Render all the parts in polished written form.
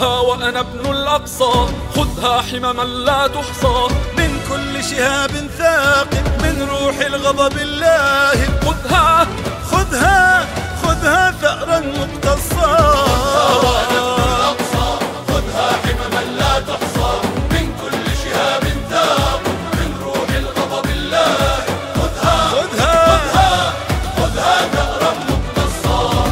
خذها وأنا ابن الأقصى، خذها حمما لا تحصى من كل شهاب ثاقب من روح الغضب الله. خذها خذها خذها ثأرا مقتصا، خذها حمما لا تحصى من كل شهاب ثاقب من روح الغضب الله. خذها خذها خذها خذها ثأرا مقتصا.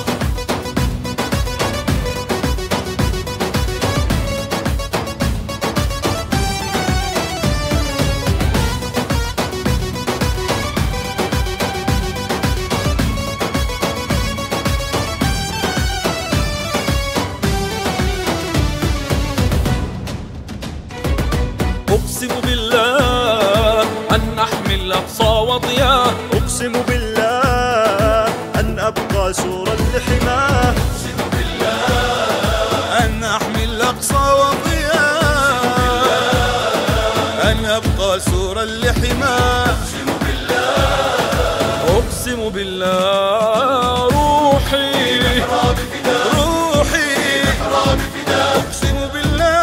أقسم بالله أن أحمي الأقصى وضياه، أقسم بالله أن أبقى سورا لحماه، أقسم بالله أن أحمي الأقصى وضياه، أن أبقى سورا لحماه. أقسم بالله أقسم بالله روحي روحي أقسم بالله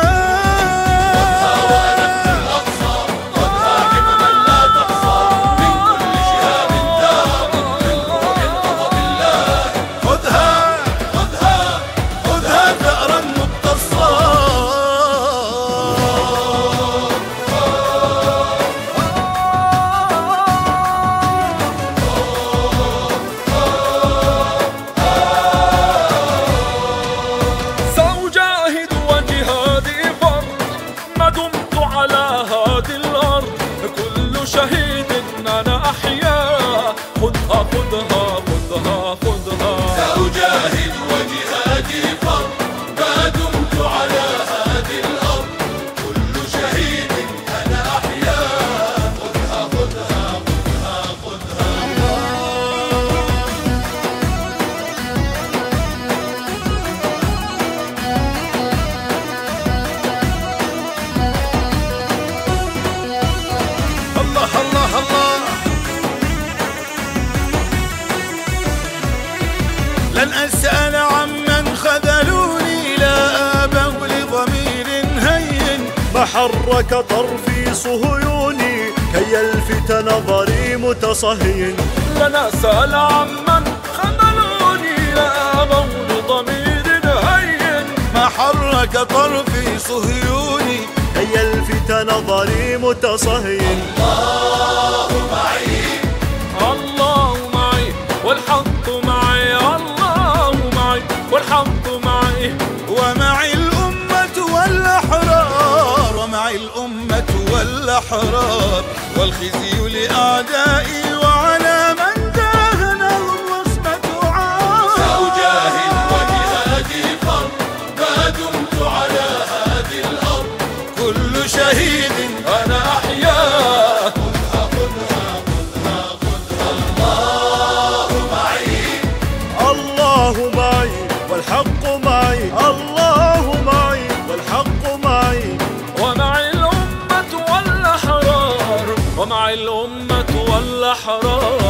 شهيد أنا أحيا. خذها خذها خذها خذها، سأجاهد وجهادي فرض ما دمت على هذه الأرض. كل شهيد أنا أحيا. خذها خذها خذها خذها. الله الله، لن أسأل عمن خذلوني، لا آبه لضمير هين. محرك طرفي صهيوني كي يلفت نظري متصهين. لن أسأل عمن خذلوني، لا آبه لضمير هين. محرك طرفي صهيوني كي يلفت نظري متصهين. الله معي الله معي والحق معي، الله معي والحق معي. ومعي الأمة والأحرار، ومعي الأمة والأحرار. والخزي لأعدائي وعلى من داهنهم وصمة عار. سأجاهد وجهادي فرض ما دمت على هذه الأرض. كل شهيد أنا أحيا. الله معي والحق معي، الله معي والحق معي. ومعي الأمة والأحرار، ومعي الأمة والأحرار.